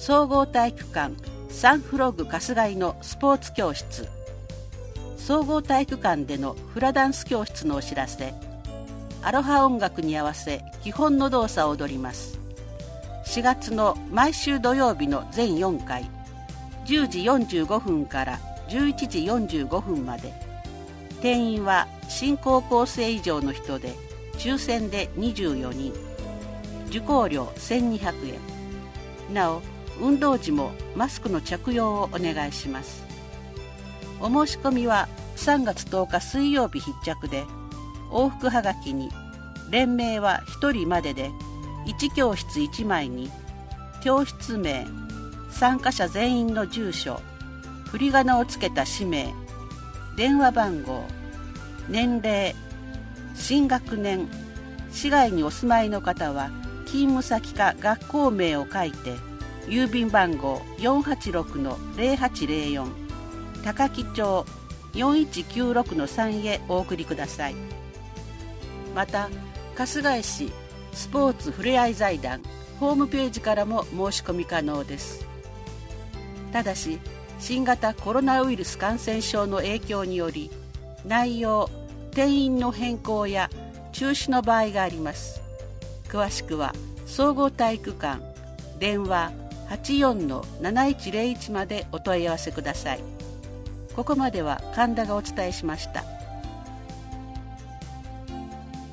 総合体育館サンフロッグ春日井のスポーツ教室、総合体育館でのフラダンス教室のお知らせ、アロハ音楽に合わせ基本の動作を踊ります。4月の毎週土曜日の全4回、10時45分から11時45分まで。定員は新高校生以上の人で抽選で24人、受講料1200円。なお運動時もマスクの着用をお願いします。お申し込みは3月10日水曜日必着で、往復はがきに連名は1人までで1教室1枚に教室名、参加者全員の住所、振り仮名をつけた氏名、電話番号、年齢、新学年、市外にお住まいの方は勤務先か学校名を書いて、郵便番号 486-0804 高木町 4196-3 へお送りください。また春日井市スポーツふれあい財団ホームページからも申し込み可能です。ただし新型コロナウイルス感染症の影響により内容、定員の変更や中止の場合があります。詳しくは総合体育館電話 84-7101 までお問い合わせください。ここまでは神田がお伝えしました。